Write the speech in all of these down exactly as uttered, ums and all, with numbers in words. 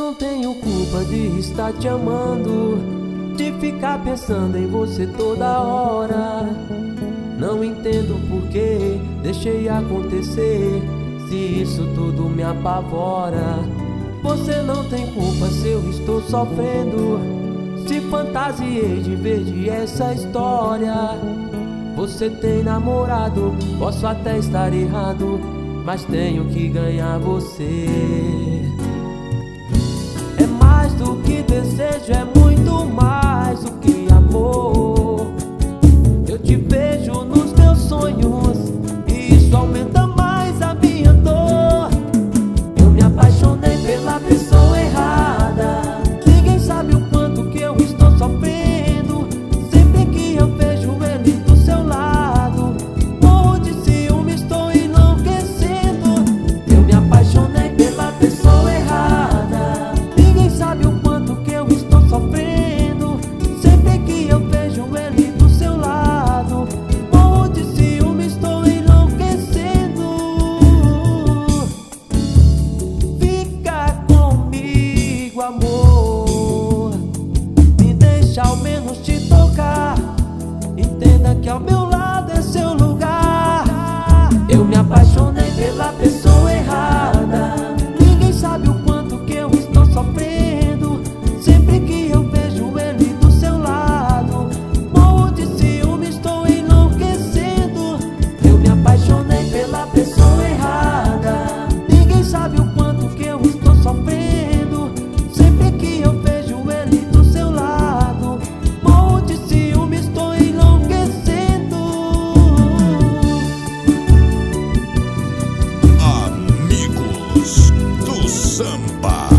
não tenho culpa de estar te amando, de ficar pensando em você toda hora. Não entendo por que deixei acontecer, se isso tudo me apavora. Você não tem culpa se eu estou sofrendo, se fantasiei de verde essa história. Você tem namorado, posso até estar errado, mas tenho que ganhar você. É mais do que desejo, é muito mais do que amor. Eu te vejo nos meus sonhos e isso aumenta mais a minha dor. Eu me apaixonei pela pessoa errada. Ninguém sabe o quanto que eu estou sofrendo. Sempre que eu vejo ele do seu lado, morro de ciúme, estou enlouquecendo. Eu me apaixonei pela pessoa errada. Ninguém sabe o quanto que eu estou sofrendo. Sempre que eu vejo ele do seu lado, morro de ciúme, estou enlouquecendo. Fica comigo, amor, me deixa ao menos te tocar. Entenda que ao meu lado é seu lugar. Eu me apaixonei pela pessoa errada. Ninguém sabe o quanto que eu estou sofrendo. Sempre que eu vejo ele do seu lado, morro de ciúme, estou enlouquecendo. Eu me apaixonei pela pessoa errada. Ninguém sabe o quanto que eu estou sofrendo. Sempre que eu vejo ele do seu lado, morro de ciúme, estou enlouquecendo. Amigos do Samba.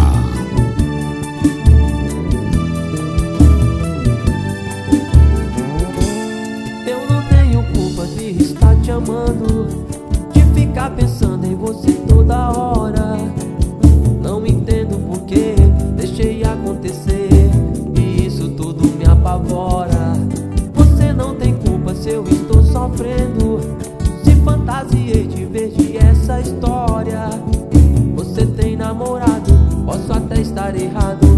Eu não tenho culpa de estar te amando, de ficar pensando em você toda hora. Não entendo por que deixei acontecer e isso tudo me apavora. Você não tem culpa se eu estou sofrendo, se fantasiei de verde essa história. Você tem namorado, posso até estar errado,